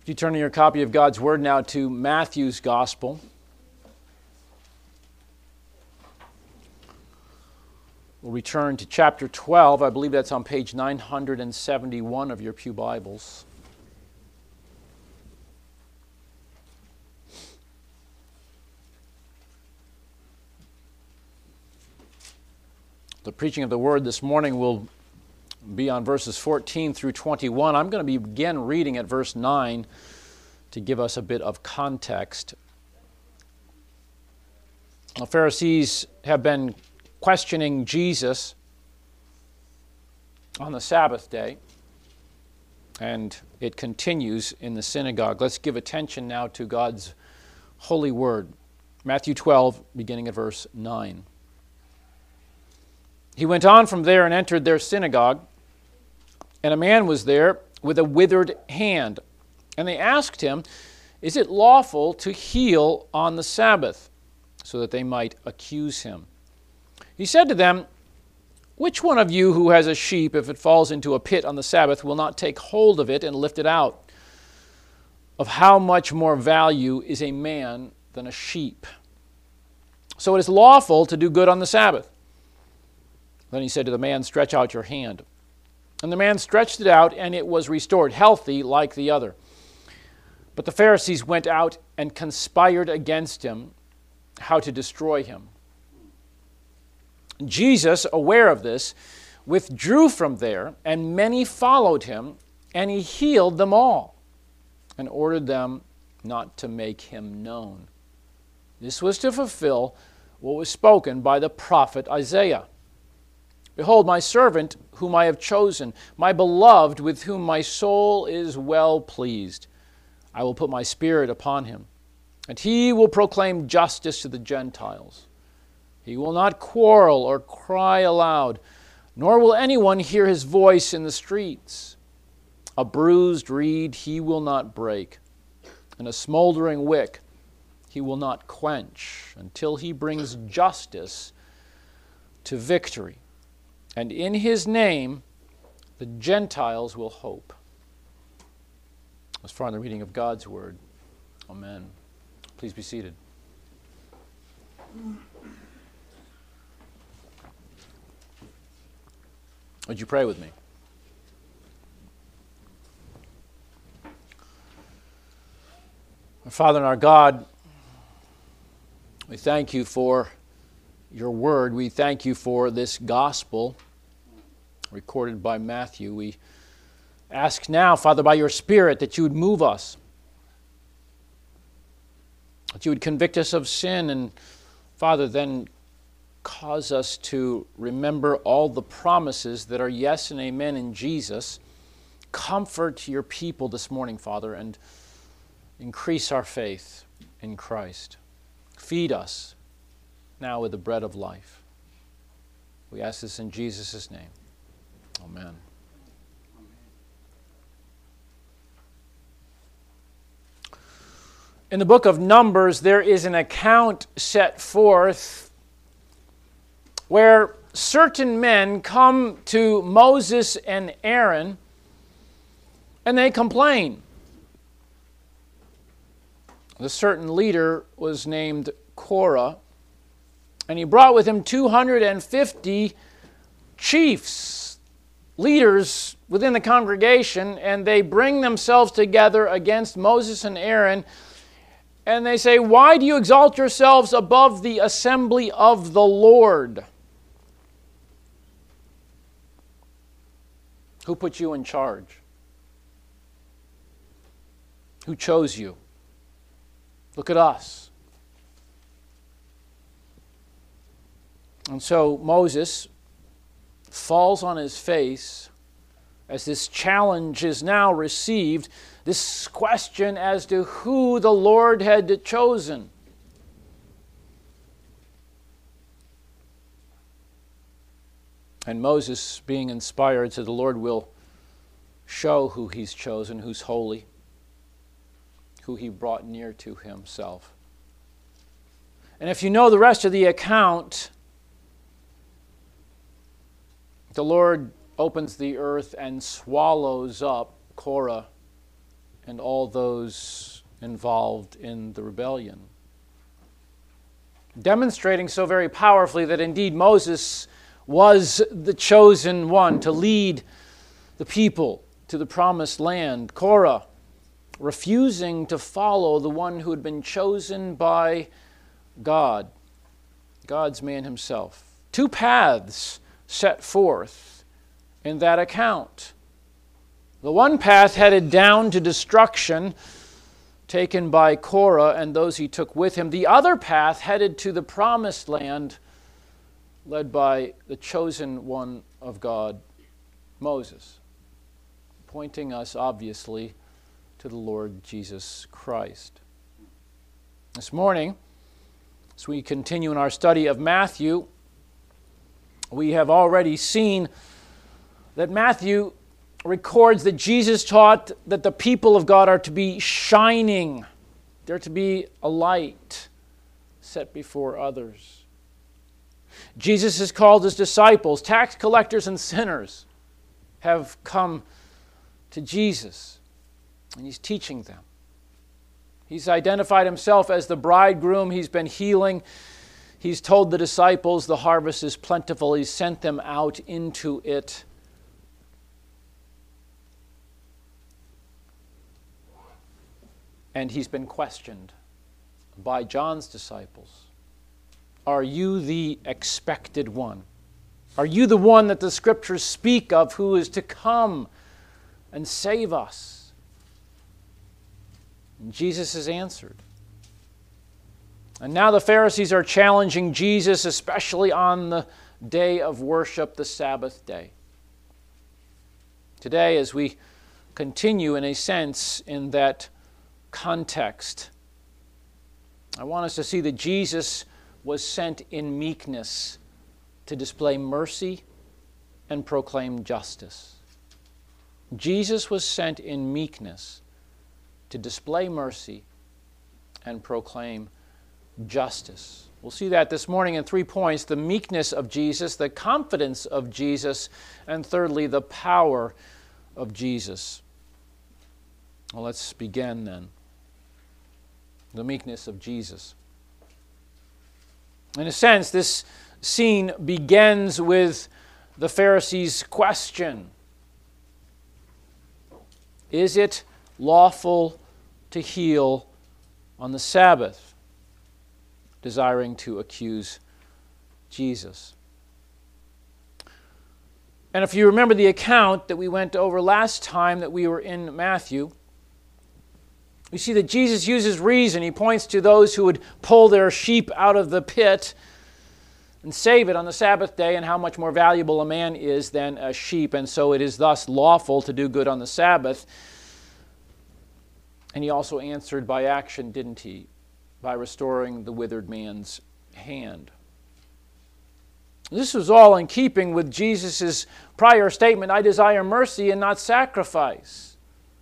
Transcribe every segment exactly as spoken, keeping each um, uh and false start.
You turn your copy of God's Word now to Matthew's Gospel. We'll return to chapter twelve. I believe that's on page nine hundred seventy-one of your pew Bibles. The preaching of the Word this morning will be on verses fourteen through twenty-one. I'm going to begin reading at verse nine to give us a bit of context. The Pharisees have been questioning Jesus on the Sabbath day, and it continues in the synagogue. Let's give attention now to God's holy word. Matthew twelve, beginning at verse nine. He went on from there and entered their synagogue, and a man was there with a withered hand. And they asked him, "Is it lawful to heal on the Sabbath?" So that they might accuse him. He said to them, "Which one of you who has a sheep, if it falls into a pit on the Sabbath, will not take hold of it and lift it out? Of how much more value is a man than a sheep? So it is lawful to do good on the Sabbath." Then he said to the man, "Stretch out your hand." And the man stretched it out, and it was restored, healthy like the other. But the Pharisees went out and conspired against him, how to destroy him. Jesus, aware of this, withdrew from there, and many followed him, and he healed them all, and ordered them not to make him known. This was to fulfill what was spoken by the prophet Isaiah. "Behold, my servant whom I have chosen, my beloved with whom my soul is well pleased. I will put my spirit upon him, and he will proclaim justice to the Gentiles. He will not quarrel or cry aloud, nor will anyone hear his voice in the streets. A bruised reed he will not break, and a smoldering wick he will not quench, until he brings justice to victory. And in his name the Gentiles will hope." As far as the reading of God's Word. Amen. Please be seated. Would you pray with me? Our Father and our God, we thank you for your word. We thank you for this gospel recorded by Matthew. We ask now, Father, by your Spirit, that you would move us, that you would convict us of sin, and Father, then cause us to remember all the promises that are yes and amen in Jesus. Comfort your people this morning, Father, and increase our faith in Christ. Feed us now with the bread of life. We ask this in Jesus' name. Amen. In the book of Numbers, there is an account set forth where certain men come to Moses and Aaron and they complain. The certain leader was named Korah, and he brought with him two hundred fifty chiefs, leaders within the congregation, and they bring themselves together against Moses and Aaron, and they say, "Why do you exalt yourselves above the assembly of the Lord? Who put you in charge? Who chose you? Look at us." And so Moses falls on his face as this challenge is now received, this question as to who the Lord had chosen. And Moses, being inspired, said the Lord will show who he's chosen, who's holy, who he brought near to himself. And if you know the rest of the account, the Lord opens the earth and swallows up Korah and all those involved in the rebellion. Demonstrating so very powerfully that indeed Moses was the chosen one to lead the people to the promised land. Korah refusing to follow the one who had been chosen by God, God's man himself. Two paths set forth in that account. The one path headed down to destruction, taken by Korah and those he took with him. The other path headed to the promised land, led by the chosen one of God, Moses, pointing us obviously to the Lord Jesus Christ. This morning, as we continue in our study of Matthew, we have already seen that Matthew records that Jesus taught that the people of God are to be shining. They're to be a light set before others. Jesus has called his disciples, tax collectors and sinners, have come to Jesus, and he's teaching them. He's identified himself as the bridegroom. He's been healing. He's told the disciples the harvest is plentiful. He's sent them out into it. And he's been questioned by John's disciples. Are you the expected one? Are you the one that the Scriptures speak of who is to come and save us? And Jesus has answered. And now the Pharisees are challenging Jesus, especially on the day of worship, the Sabbath day. Today, as we continue in a sense in that context, I want us to see that Jesus was sent in meekness to display mercy and proclaim justice. Jesus was sent in meekness to display mercy and proclaim justice. We'll see that this morning in three points: the meekness of Jesus, the confidence of Jesus, and thirdly, the power of Jesus. Well, let's begin then. The meekness of Jesus. In a sense, this scene begins with the Pharisees' question: is it lawful to heal on the Sabbath? Desiring to accuse Jesus. And if you remember the account that we went over last time that we were in Matthew, we see that Jesus uses reason. He points to those who would pull their sheep out of the pit and save it on the Sabbath day, and how much more valuable a man is than a sheep, and so it is thus lawful to do good on the Sabbath. And he also answered by action, didn't he? By restoring the withered man's hand. This was all in keeping with Jesus' prior statement, I desire mercy and not sacrifice.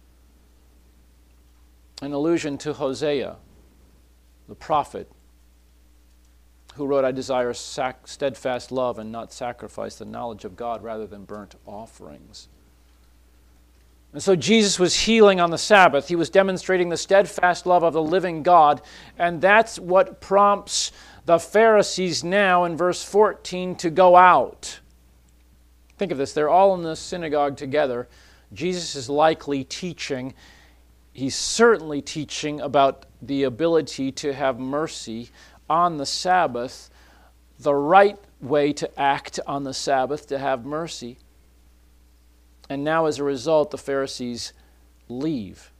An allusion to Hosea, the prophet, who wrote, I desire sac- steadfast love and not sacrifice, the knowledge of God rather than burnt offerings. And so Jesus was healing on the Sabbath. He was demonstrating the steadfast love of the living God. And that's what prompts the Pharisees now in verse fourteen to go out. Think of this. They're all in the synagogue together. Jesus is likely teaching. He's certainly teaching about the ability to have mercy on the Sabbath, the right way to act on the Sabbath, to have mercy. And now, as a result, the Pharisees leave.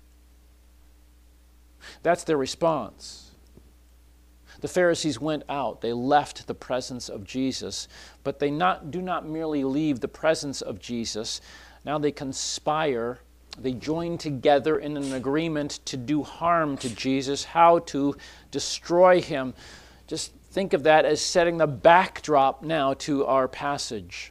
That's their response. The Pharisees went out. They left the presence of Jesus. But they not, do not merely leave the presence of Jesus. Now they conspire. They join together in an agreement to do harm to Jesus, how to destroy him. Just think of that as setting the backdrop now to our passage.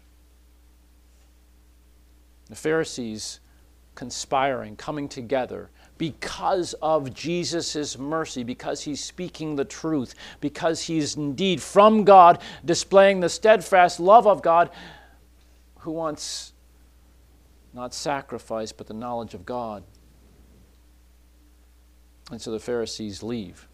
The Pharisees conspiring, coming together because of Jesus' mercy, because he's speaking the truth, because he's indeed from God, displaying the steadfast love of God, who wants not sacrifice but the knowledge of God. And so the Pharisees leave.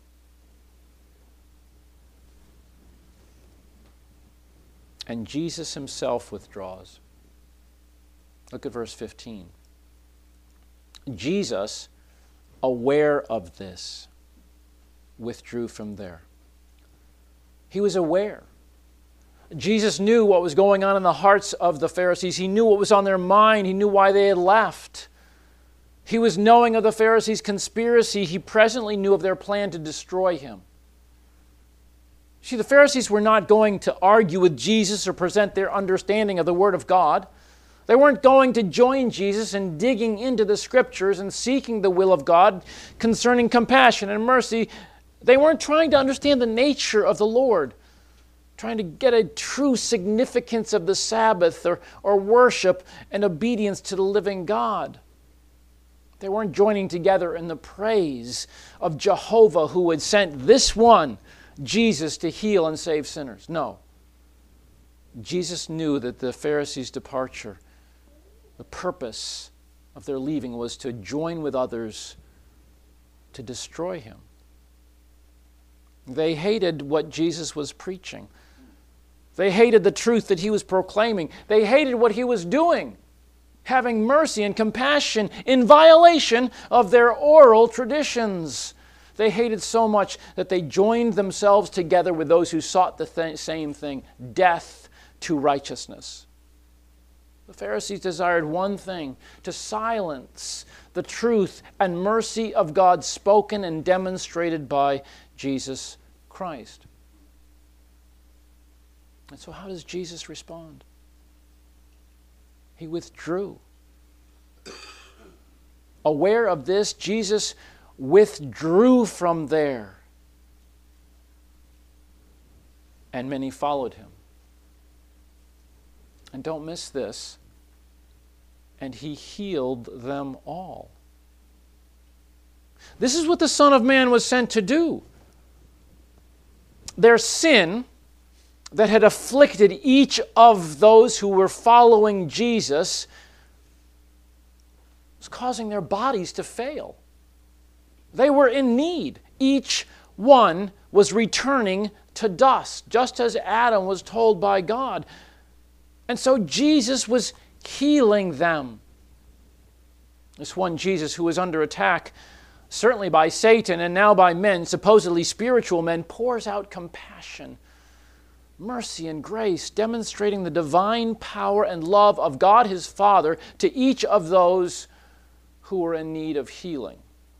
And Jesus himself withdraws. Look at verse fifteen. Jesus, aware of this, withdrew from there. He was aware. Jesus knew what was going on in the hearts of the Pharisees. He knew what was on their mind. He knew why they had left. He was knowing of the Pharisees' conspiracy. He presently knew of their plan to destroy him. See, the Pharisees were not going to argue with Jesus or present their understanding of the Word of God. They weren't going to join Jesus in digging into the Scriptures and seeking the will of God concerning compassion and mercy. They weren't trying to understand the nature of the Lord, trying to get a true significance of the Sabbath or, or worship and obedience to the living God. They weren't joining together in the praise of Jehovah who had sent this one, Jesus, to heal and save sinners. No. Jesus knew that the Pharisees' departure, the purpose of their leaving, was to join with others to destroy him. They hated what Jesus was preaching. They hated the truth that he was proclaiming. They hated what he was doing, having mercy and compassion in violation of their oral traditions. They hated so much that they joined themselves together with those who sought the th- same thing, death to righteousness. The Pharisees desired one thing, to silence the truth and mercy of God spoken and demonstrated by Jesus Christ. And so how does Jesus respond? He withdrew. Aware of this, Jesus withdrew from there. And many followed him. And don't miss this. And he healed them all. This is what the Son of Man was sent to do. Their sin that had afflicted each of those who were following Jesus was causing their bodies to fail. They were in need. Each one was returning to dust, just as Adam was told by God. And so Jesus was healing them. This one Jesus who was under attack, certainly by Satan and now by men, supposedly spiritual men, pours out compassion, mercy, and grace, demonstrating the divine power and love of God his Father to each of those who were in need of healing.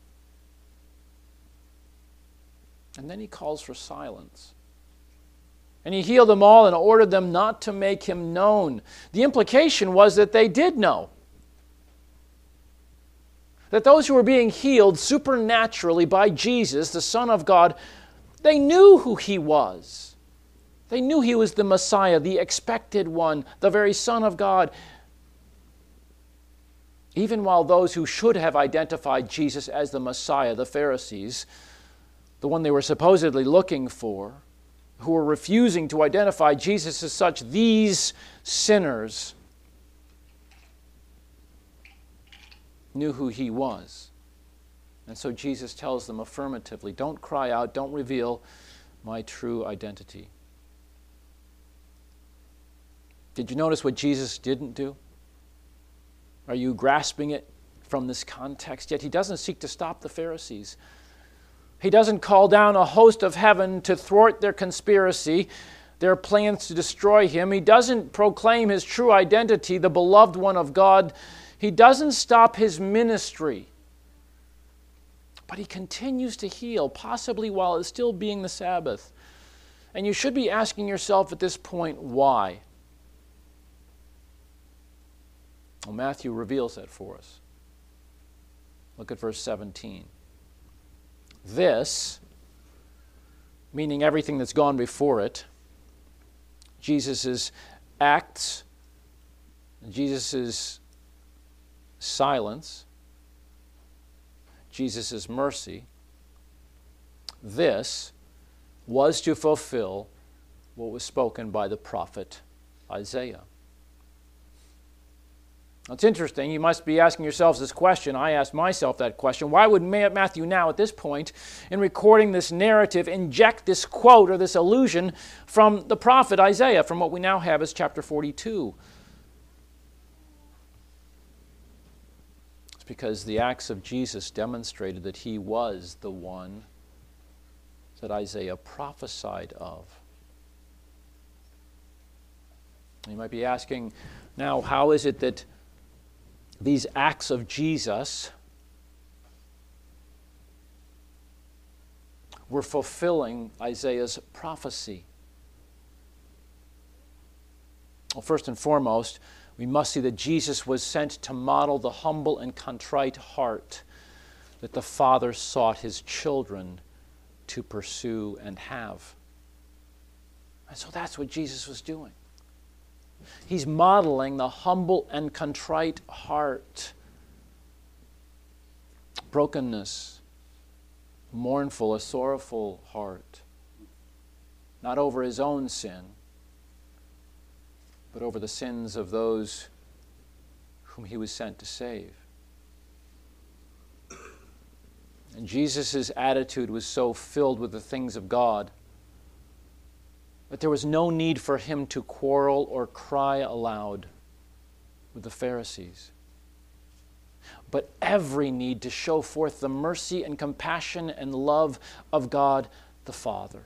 And then he calls for silence. And he healed them all and ordered them not to make him known. The implication was that they did know. That those who were being healed supernaturally by Jesus, the Son of God, they knew who he was. They knew he was the Messiah, the expected one, the very Son of God. Even while those who should have identified Jesus as the Messiah, the Pharisees, the one they were supposedly looking for, who were refusing to identify Jesus as such, these sinners knew who he was. And so Jesus tells them affirmatively, don't cry out, don't reveal my true identity. Did you notice what Jesus didn't do? Are you grasping it from this context? Yet he doesn't seek to stop the Pharisees. He doesn't call down a host of heaven to thwart their conspiracy, their plans to destroy him. He doesn't proclaim his true identity, the beloved one of God. He doesn't stop his ministry. But he continues to heal, possibly while it's still being the Sabbath. And you should be asking yourself at this point, why? Well, Matthew reveals that for us. Look at verse seventeen. This, meaning everything that's gone before it, Jesus' acts, Jesus' silence, Jesus' mercy, this was to fulfill what was spoken by the prophet Isaiah. It's interesting. You must be asking yourselves this question. I asked myself that question. Why would Matthew now, at this point, in recording this narrative, inject this quote or this allusion from the prophet Isaiah, from what we now have as chapter forty-two? It's because the acts of Jesus demonstrated that he was the one that Isaiah prophesied of. You might be asking, now, how is it that these acts of Jesus were fulfilling Isaiah's prophecy? Well, first and foremost, we must see that Jesus was sent to model the humble and contrite heart that the Father sought his children to pursue and have. And so that's what Jesus was doing. He's modeling the humble and contrite heart. Brokenness, mournful, a sorrowful heart. Not over his own sin, but over the sins of those whom he was sent to save. And Jesus' attitude was so filled with the things of God that there was no need for him to quarrel or cry aloud with the Pharisees, but every need to show forth the mercy and compassion and love of God the Father.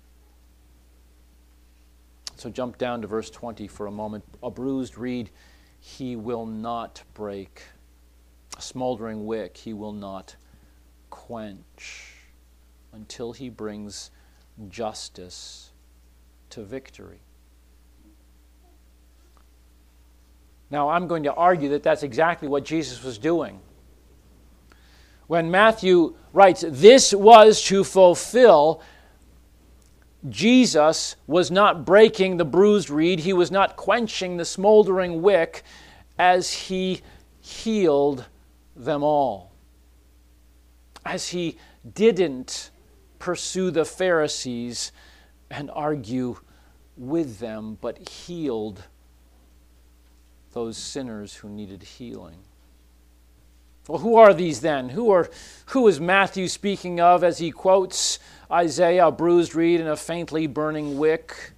So jump down to verse twenty for a moment. A bruised reed he will not break. A smoldering wick he will not quench until he brings justice to victory. Now, I'm going to argue that that's exactly what Jesus was doing. When Matthew writes, this was to fulfill, Jesus was not breaking the bruised reed, he was not quenching the smoldering wick as he healed them all. As he didn't pursue the Pharisees and argue with them, but healed those sinners who needed healing. Well, who are these then? Who are who is Matthew speaking of as he quotes Isaiah, a bruised reed and a faintly burning wick?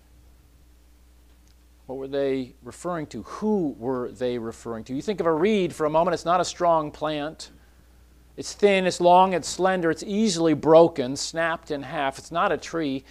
What were they referring to? Who were they referring to? You think of a reed for a moment. It's not a strong plant. It's thin, it's long, it's slender, it's easily broken, snapped in half. It's not a tree.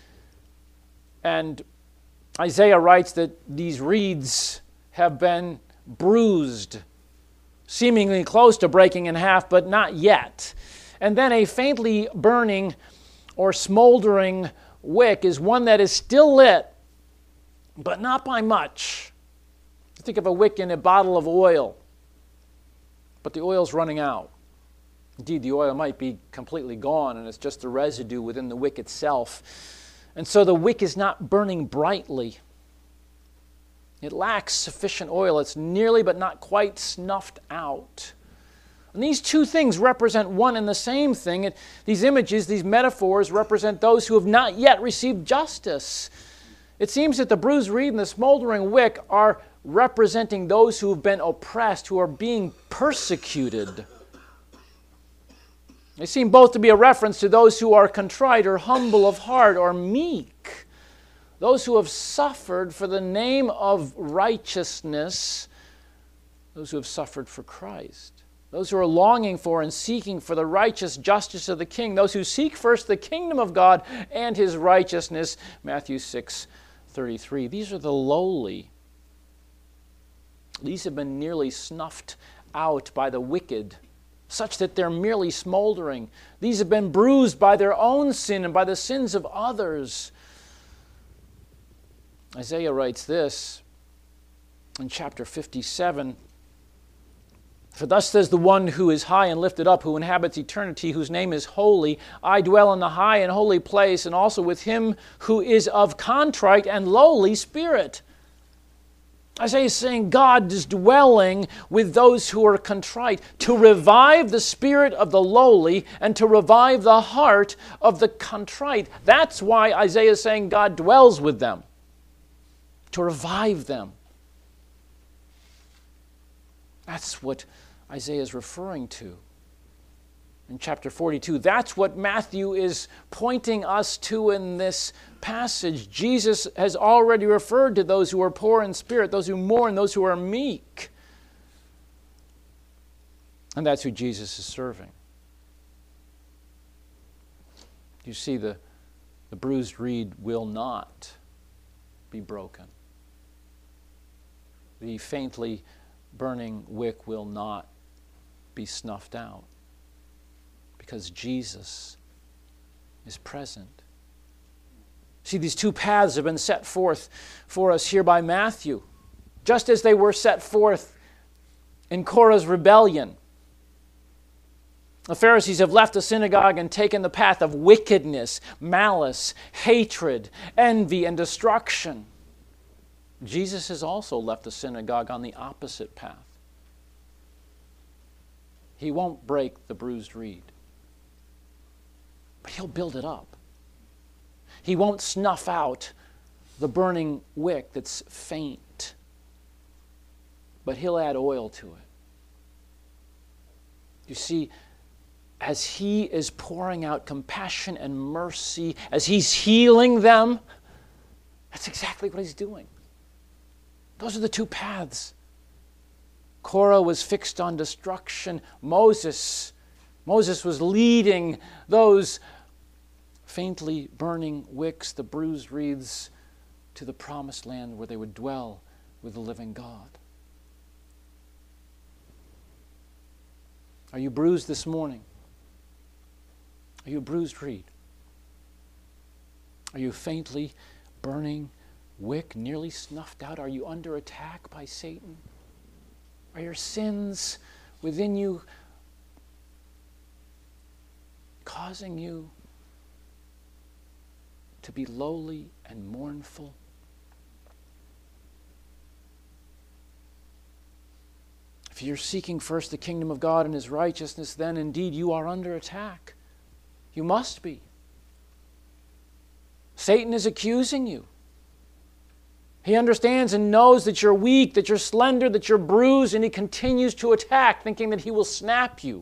And Isaiah writes that these reeds have been bruised, seemingly close to breaking in half, but not yet. And then a faintly burning or smoldering wick is one that is still lit, but not by much. Think of a wick in a bottle of oil, but the oil's running out. Indeed, the oil might be completely gone, and it's just the residue within the wick itself. And so the wick is not burning brightly. It lacks sufficient oil. It's nearly but not quite snuffed out. And these two things represent one and the same thing. It, these images, these metaphors, represent those who have not yet received justice. It seems that the bruised reed and the smoldering wick are representing those who have been oppressed, who are being persecuted. They seem both to be a reference to those who are contrite or humble of heart or meek, those who have suffered for the name of righteousness, those who have suffered for Christ, those who are longing for and seeking for the righteous justice of the King, those who seek first the kingdom of God and his righteousness, Matthew six thirty-three. These are the lowly. These have been nearly snuffed out by the wicked, such that they're merely smoldering. These have been bruised by their own sin and by the sins of others. Isaiah writes this in chapter fifty-seven. For thus says the one who is high and lifted up, who inhabits eternity, whose name is holy. I dwell in the high and holy place, and also with him who is of contrite and lowly spirit. Isaiah is saying God is dwelling with those who are contrite to revive the spirit of the lowly and to revive the heart of the contrite. That's why Isaiah is saying God dwells with them, to revive them. That's what Isaiah is referring to in chapter forty-two. That's what Matthew is pointing us to in this passage. Jesus has already referred to those who are poor in spirit, those who mourn, those who are meek. And that's who Jesus is serving. You see, the, the bruised reed will not be broken. The faintly burning wick will not be snuffed out, because Jesus is present. See, these two paths have been set forth for us here by Matthew, just as they were set forth in Korah's rebellion. The Pharisees have left the synagogue and taken the path of wickedness, malice, hatred, envy, and destruction. Jesus has also left the synagogue on the opposite path. He won't break the bruised reed, but he'll build it up. He won't snuff out the burning wick that's faint, but he'll add oil to it. You see, as he is pouring out compassion and mercy, as he's healing them, that's exactly what he's doing. Those are the two paths. Korah was fixed on destruction. Moses, Moses was leading those faintly burning wicks, the bruised reeds, to the promised land where they would dwell with the living God. Are you bruised this morning? Are you a bruised reed? Are you faintly burning wick, nearly snuffed out? Are you under attack by Satan? Are your sins within you causing you to be lowly and mournful? If you're seeking first the kingdom of God and His righteousness, then indeed you are under attack. You must be. Satan is accusing you. He understands and knows that you're weak, that you're slender, that you're bruised, and he continues to attack, thinking that he will snap you.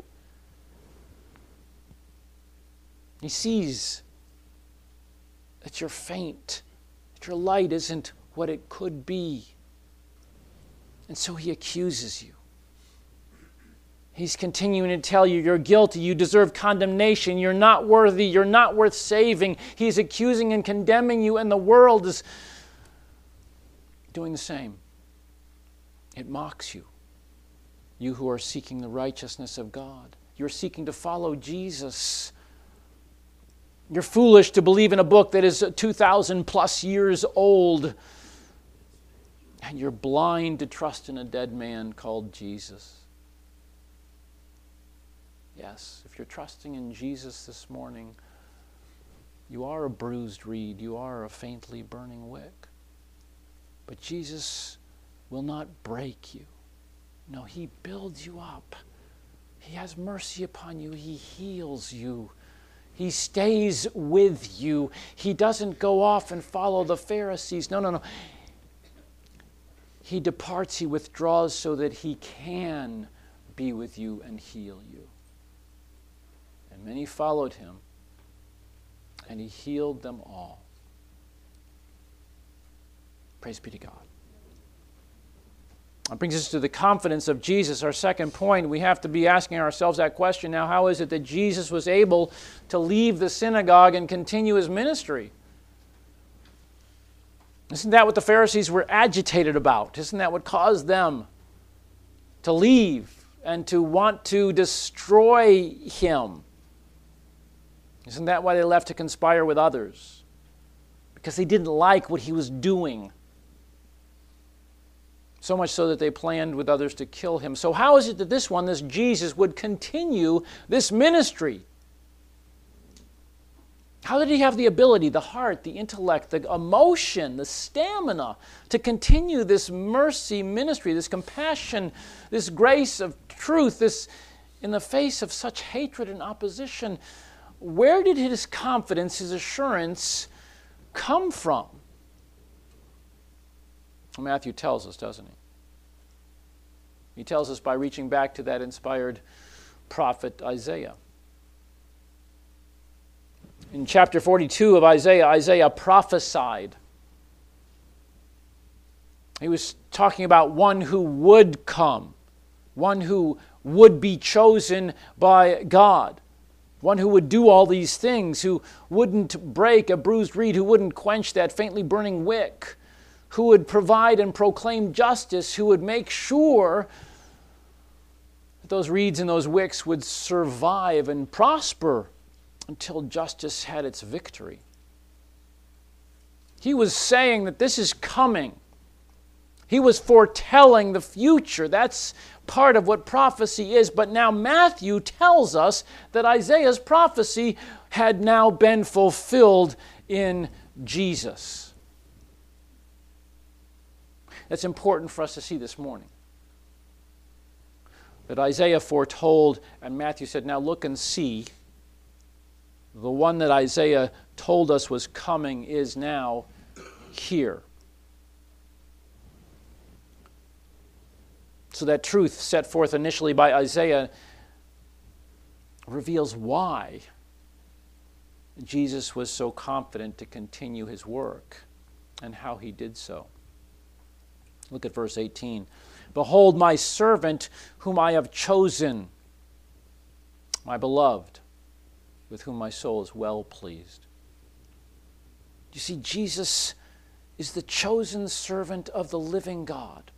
He sees that you're faint, that your light isn't what it could be. And so he accuses you. He's continuing to tell you you're guilty, you deserve condemnation, you're not worthy, you're not worth saving. He's accusing and condemning you, and the world is doing the same. It mocks you. You who are seeking the righteousness of God. You're seeking to follow Jesus. You're foolish to believe in a book that is two thousand plus years old. And you're blind to trust in a dead man called Jesus. Yes, if you're trusting in Jesus this morning, you are a bruised reed. You are a faintly burning wick. But Jesus will not break you. No, He builds you up. He has mercy upon you. He heals you. He stays with you. He doesn't go off and follow the Pharisees. No, no, no. He departs, He withdraws so that He can be with you and heal you. And many followed Him, and He healed them all. Praise be to God. That brings us to the confidence of Jesus. Our second point, we have to be asking ourselves that question now. How is it that Jesus was able to leave the synagogue and continue His ministry? Isn't that what the Pharisees were agitated about? Isn't that what caused them to leave and to want to destroy Him? Isn't that why they left to conspire with others? Because they didn't like what He was doing. So much so that they planned with others to kill Him. So how is it that this one, this Jesus, would continue this ministry? How did He have the ability, the heart, the intellect, the emotion, the stamina to continue this mercy ministry, this compassion, this grace of truth, this in the face of such hatred and opposition? Where did His confidence, His assurance come from? Matthew tells us, doesn't he? He tells us by reaching back to that inspired prophet Isaiah. In chapter forty-two of Isaiah, Isaiah prophesied. He was talking about one who would come, one who would be chosen by God, one who would do all these things, who wouldn't break a bruised reed, who wouldn't quench that faintly burning wick, who would provide and proclaim justice, who would make sure that those reeds and those wicks would survive and prosper until justice had its victory. He was saying that this is coming. He was foretelling the future. That's part of what prophecy is. But now Matthew tells us that Isaiah's prophecy had now been fulfilled in Jesus. That's important for us to see this morning. That Isaiah foretold, and Matthew said, now look and see. The one that Isaiah told us was coming is now here. So that truth set forth initially by Isaiah reveals why Jesus was so confident to continue his work and how he did so. Look at verse eighteen. Behold my servant whom I have chosen, my beloved, with whom my soul is well pleased. You see, Jesus is the chosen servant of the living God.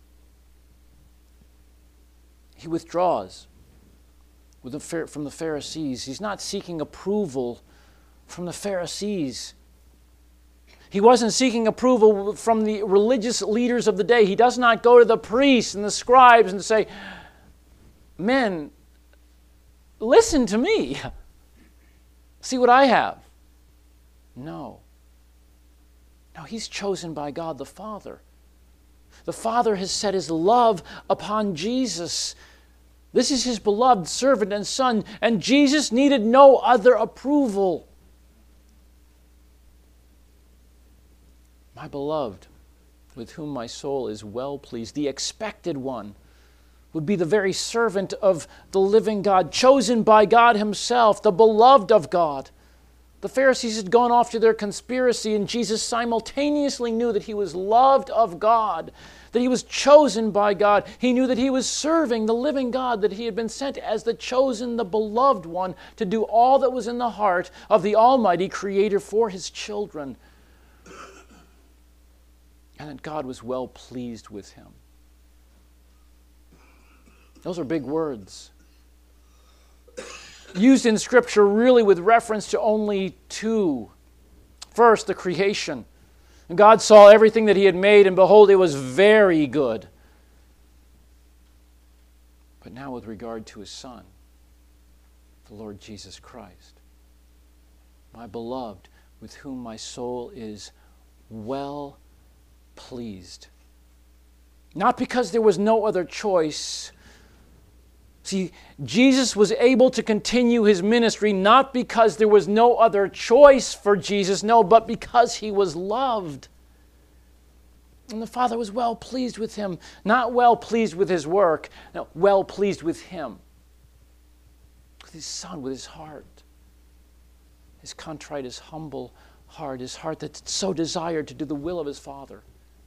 He withdraws from the Pharisees. He's not seeking approval from the Pharisees. He wasn't seeking approval from the religious leaders of the day. He does not go to the priests and the scribes and say, men, listen to me. See what I have. No. No, he's chosen by God the Father. The Father has set his love upon Jesus. This is his beloved servant and son, and Jesus needed no other approval. My beloved, with whom my soul is well pleased, the expected one, would be the very servant of the living God, chosen by God himself, the beloved of God. The Pharisees had gone off to their conspiracy, and Jesus simultaneously knew that he was loved of God, that he was chosen by God. He knew that he was serving the living God, that he had been sent as the chosen, the beloved one, to do all that was in the heart of the Almighty Creator for his children. And that God was well pleased with him. Those are big words. Used in Scripture really with reference to only two. First, the creation. And God saw everything that he had made, and behold, it was very good. But now with regard to his Son, the Lord Jesus Christ, my beloved, with whom my soul is well pleased. Not because there was no other choice. See, Jesus was able to continue his ministry not because there was no other choice for Jesus, no, but because he was loved. And the Father was well pleased with him, not well pleased with his work, no, well pleased with him, with his Son, with his heart, his contrite, his humble heart, his heart that so desired to do the will of his Father.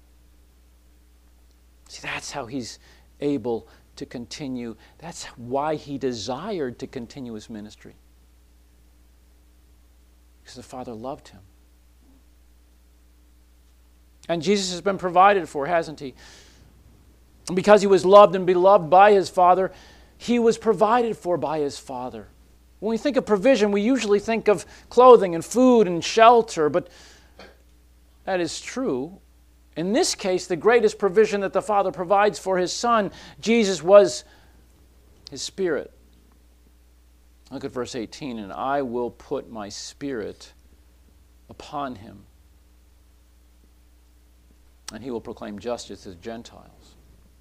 See, that's how he's able to continue. That's why he desired to continue his ministry. Because the Father loved him. And Jesus has been provided for, hasn't he? And because he was loved and beloved by his Father, he was provided for by his Father. When we think of provision, we usually think of clothing and food and shelter, but that is true. In this case, the greatest provision that the Father provides for his Son, Jesus, was his Spirit. Look at verse eighteen. And I will put my Spirit upon him, and he will proclaim justice to the Gentiles.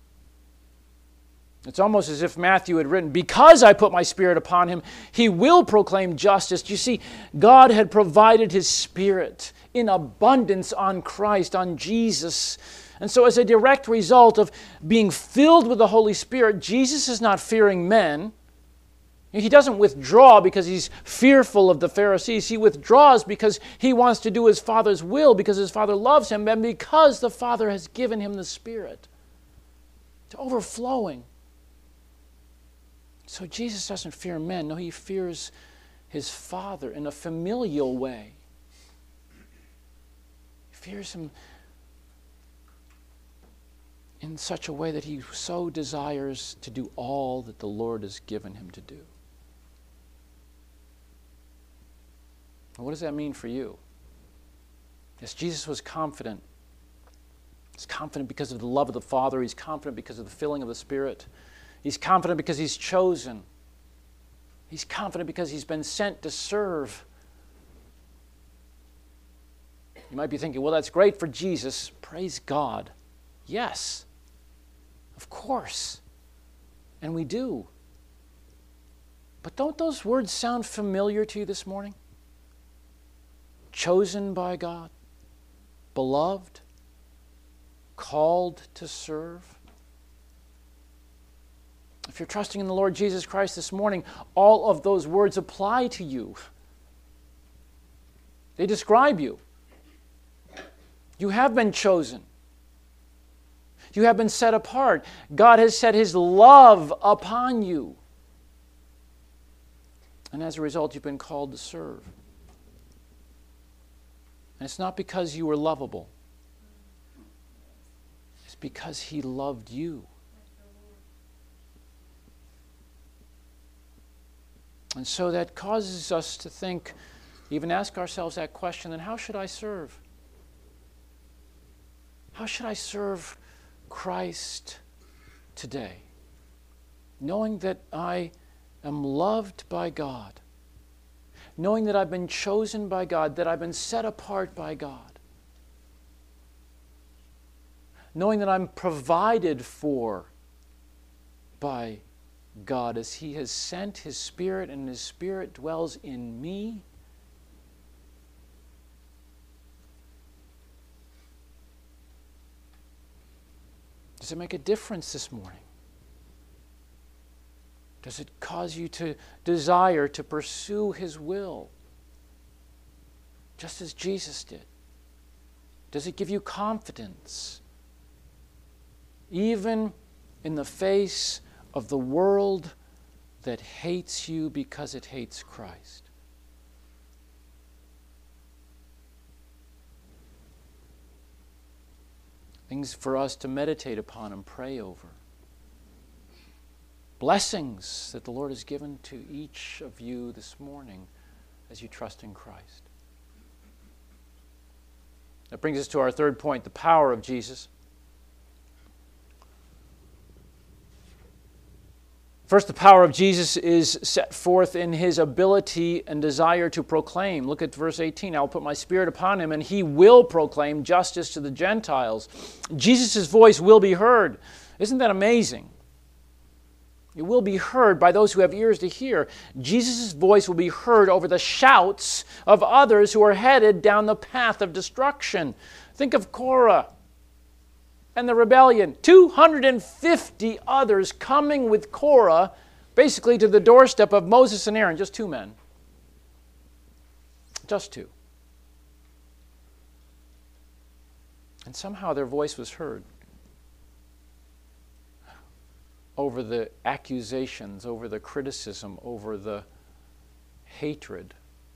It's almost as if Matthew had written, because I put my Spirit upon him, he will proclaim justice. You see, God had provided his Spirit in abundance on Christ, on Jesus. And so as a direct result of being filled with the Holy Spirit, Jesus is not fearing men. He doesn't withdraw because he's fearful of the Pharisees. He withdraws because he wants to do his Father's will, because his Father loves him, and because the Father has given him the Spirit. To overflowing. So Jesus doesn't fear men. No, he fears his Father in a familial way. He fears him in such a way that he so desires to do all that the Lord has given him to do. What does that mean for you? Yes, Jesus was confident. He's confident because of the love of the Father. He's confident because of the filling of the Spirit. He's confident because he's chosen. He's confident because he's been sent to serve. You might be thinking, well, that's great for Jesus. Praise God. Yes, of course. And we do. But don't those words sound familiar to you this morning? Chosen by God, beloved, called to serve. If you're trusting in the Lord Jesus Christ this morning, all of those words apply to you. They describe you. You have been chosen. You have been set apart. God has set his love upon you. And as a result, you've been called to serve. And it's not because you were lovable. It's because he loved you. And so that causes us to think, even ask ourselves that question, then how should I serve? How should I serve Christ today? Knowing that I am loved by God. Knowing that I've been chosen by God, that I've been set apart by God. Knowing that I'm provided for by God as he has sent his Spirit and his Spirit dwells in me. Does it make a difference this morning? Does it cause you to desire to pursue his will, just as Jesus did? Does it give you confidence, even in the face of the world that hates you because it hates Christ? Things for us to meditate upon and pray over. Blessings that the Lord has given to each of you this morning as you trust in Christ. That brings us to our third point, the power of Jesus. First, the power of Jesus is set forth in his ability and desire to proclaim. Look at verse eighteen. I will put my Spirit upon him, and he will proclaim justice to the Gentiles. Jesus' voice will be heard. Isn't that amazing? It will be heard by those who have ears to hear. Jesus' voice will be heard over the shouts of others who are headed down the path of destruction. Think of Korah and the rebellion. two hundred fifty others coming with Korah, basically to the doorstep of Moses and Aaron. Just two men. Just two. And somehow their voice was heard over the accusations, over the criticism, over the hatred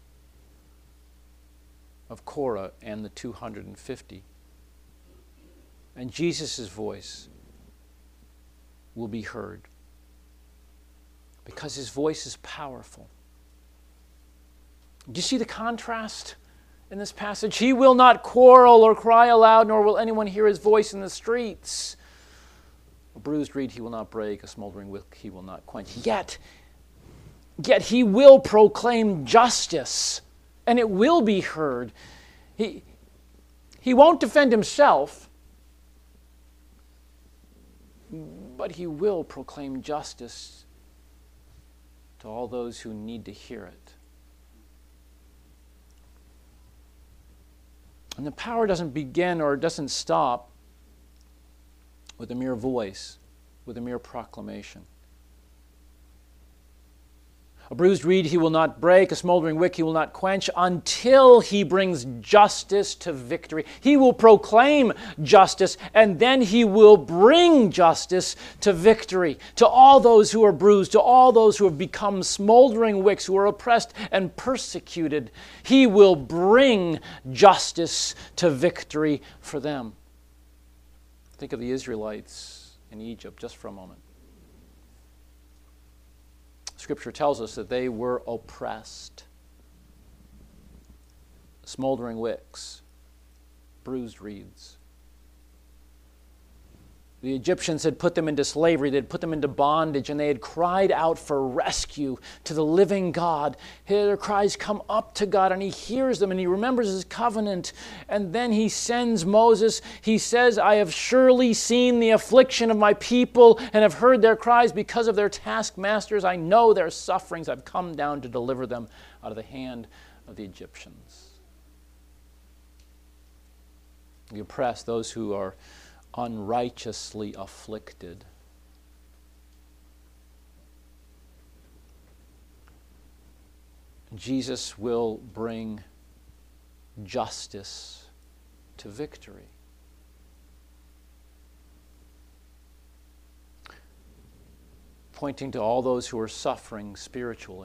of Korah and the two hundred fifty. And Jesus' voice will be heard because his voice is powerful. Do you see the contrast in this passage? He will not quarrel or cry aloud, nor will anyone hear his voice in the streets. A bruised reed he will not break, a smoldering wick he will not quench. Yet, yet he will proclaim justice, and it will be heard. He, he won't defend himself, but he will proclaim justice to all those who need to hear it. And the power doesn't begin or doesn't stop with a mere voice, with a mere proclamation. A bruised reed he will not break, a smoldering wick he will not quench, until he brings justice to victory. He will proclaim justice, and then he will bring justice to victory. To all those who are bruised, to all those who have become smoldering wicks, who are oppressed and persecuted, he will bring justice to victory for them. Think of the Israelites in Egypt just for a moment. Scripture tells us that they were oppressed. Smoldering wicks, bruised reeds. The Egyptians had put them into slavery, they had put them into bondage, and they had cried out for rescue to the living God. Their cries come up to God, and he hears them, and he remembers his covenant. And then he sends Moses. He says, I have surely seen the affliction of my people, and have heard their cries because of their taskmasters. I know their sufferings. I've come down to deliver them out of the hand of the Egyptians. The oppressed, those who are unrighteously afflicted. Jesus will bring justice to victory. Pointing to all those who are suffering spiritually.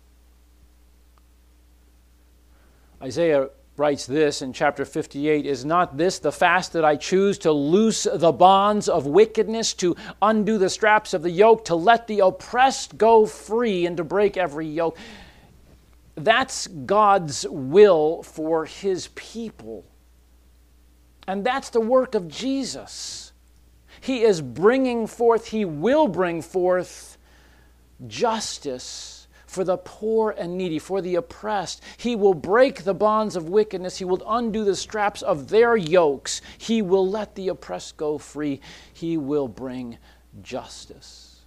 Isaiah writes this in chapter fifty-eight, is not this the fast that I choose, to loose the bonds of wickedness, to undo the straps of the yoke, to let the oppressed go free, and to break every yoke? That's God's will for his people. And that's the work of Jesus. He is bringing forth, he will bring forth justice for the poor and needy, for the oppressed. He will break the bonds of wickedness. He will undo the straps of their yokes. He will let the oppressed go free. He will bring justice.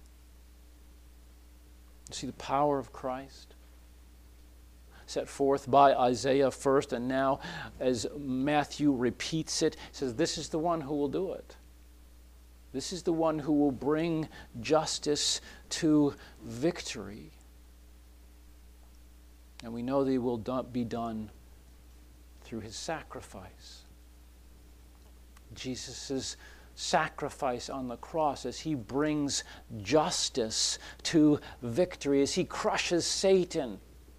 You see the power of Christ? Set forth by Isaiah first, and now as Matthew repeats it, says this is the one who will do it. This is the one who will bring justice to victory. And we know that it will be done through his sacrifice. Jesus' sacrifice on the cross as he brings justice to victory, as he crushes Satan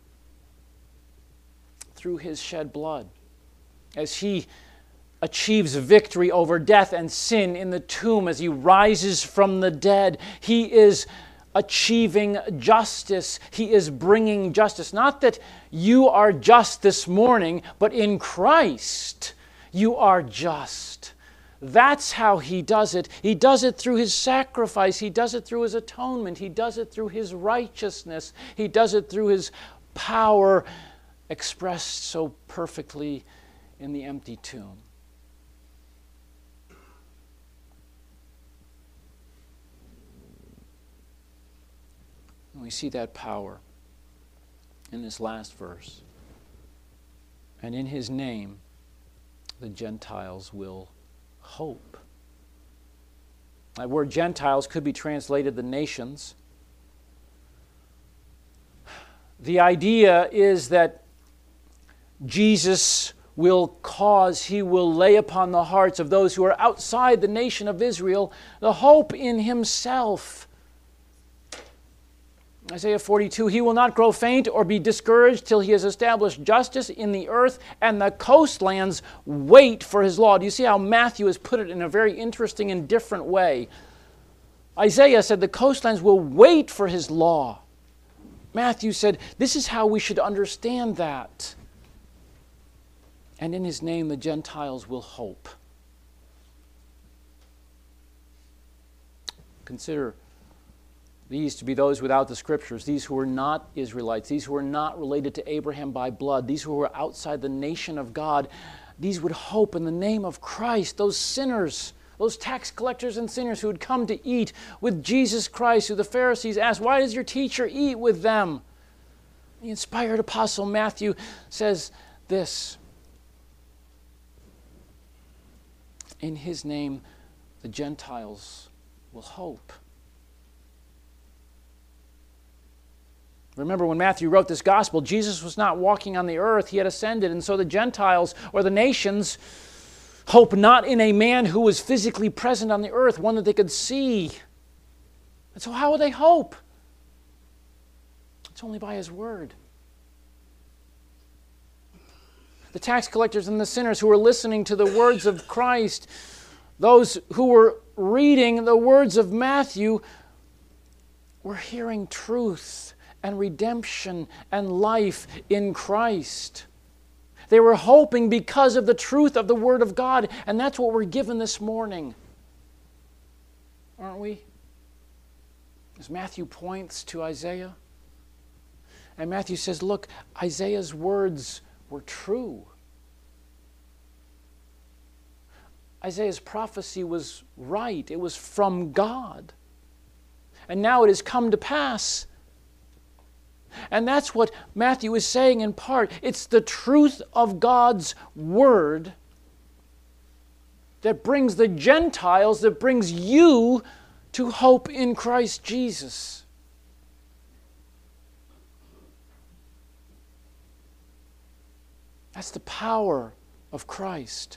through his shed blood, as he achieves victory over death and sin in the tomb, as he rises from the dead. He is achieving justice. He is bringing justice. Not that you are just this morning, but in Christ you are just. That's how he does it. He does it through his sacrifice. He does it through his atonement. He does it through his righteousness. He does it through his power expressed so perfectly in the empty tomb. We see that power in this last verse. And in his name, the Gentiles will hope. That word Gentiles could be translated the nations. The idea is that Jesus will cause, he will lay upon the hearts of those who are outside the nation of Israel the hope in himself. Isaiah forty-two, he will not grow faint or be discouraged till he has established justice in the earth, and the coastlands wait for his law. Do you see how Matthew has put it in a very interesting and different way? Isaiah said the coastlands will wait for his law. Matthew said this is how we should understand that. And in his name the Gentiles will hope. Consider these to be those without the Scriptures, these who were not Israelites, these who were not related to Abraham by blood, these who were outside the nation of God. These would hope in the name of Christ, those sinners, those tax collectors and sinners who had come to eat with Jesus Christ, who the Pharisees asked, why does your teacher eat with them? The inspired apostle Matthew says this, in his name the Gentiles will hope. Remember, when Matthew wrote this gospel, Jesus was not walking on the earth. He had ascended. And so the Gentiles, or the nations, hope not in a man who was physically present on the earth, one that they could see. And so how will they hope? It's only by His word. The tax collectors and the sinners who were listening to the words of Christ, those who were reading the words of Matthew, were hearing truth and redemption and life in Christ. They were hoping because of the truth of the Word of God, and that's what we're given this morning. Aren't we? As Matthew points to Isaiah, and Matthew says, look, Isaiah's words were true. Isaiah's prophecy was right. It was from God. And now it has come to pass. And that's what Matthew is saying in part. It's the truth of God's Word that brings the Gentiles, that brings you to hope in Christ Jesus. That's the power of Christ.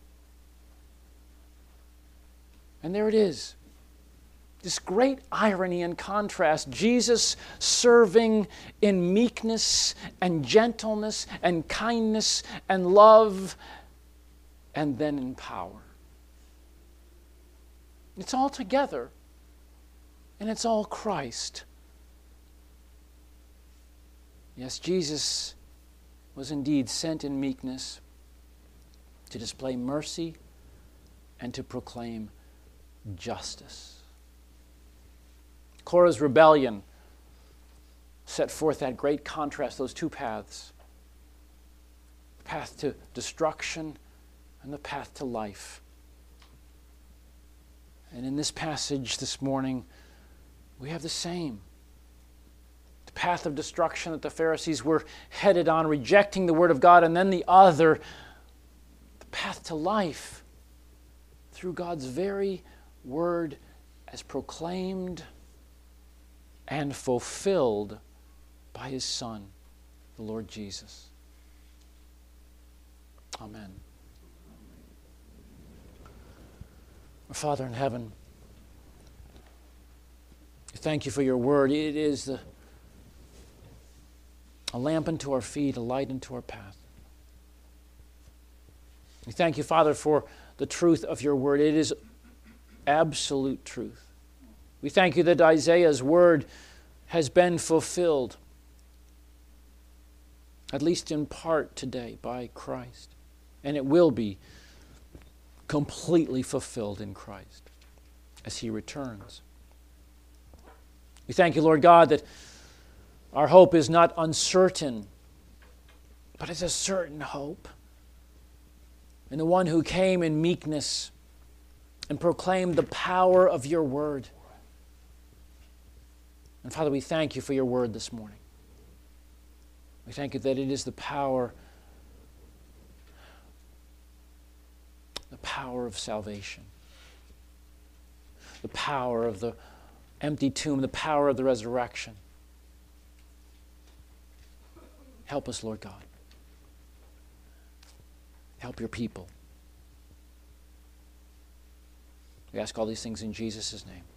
And there it is. This great irony and contrast. Jesus serving in meekness and gentleness and kindness and love, and then in power. It's all together, and it's all Christ. Yes, Jesus was indeed sent in meekness to display mercy and to proclaim justice. Korah's rebellion set forth that great contrast, those two paths. The path to destruction and the path to life. And in this passage this morning, we have the same. The path of destruction that the Pharisees were headed on, rejecting the Word of God, and then the other, the path to life, through God's very Word as proclaimed and fulfilled by His Son, the Lord Jesus. Amen. Our Father in heaven, thank you for your word. It is the, a lamp unto our feet, a light unto our path. We thank you, Father, for the truth of your word. It is absolute truth. We thank you that Isaiah's word has been fulfilled, at least in part today, by Christ. And it will be completely fulfilled in Christ as He returns. We thank you, Lord God, that our hope is not uncertain, but it's a certain hope. And the one who came in meekness and proclaimed the power of your word. And Father, we thank you for your word this morning. We thank you that it is the power, the power of salvation, the power of the empty tomb, the power of the resurrection. Help us, Lord God. Help your people. We ask all these things in Jesus' name.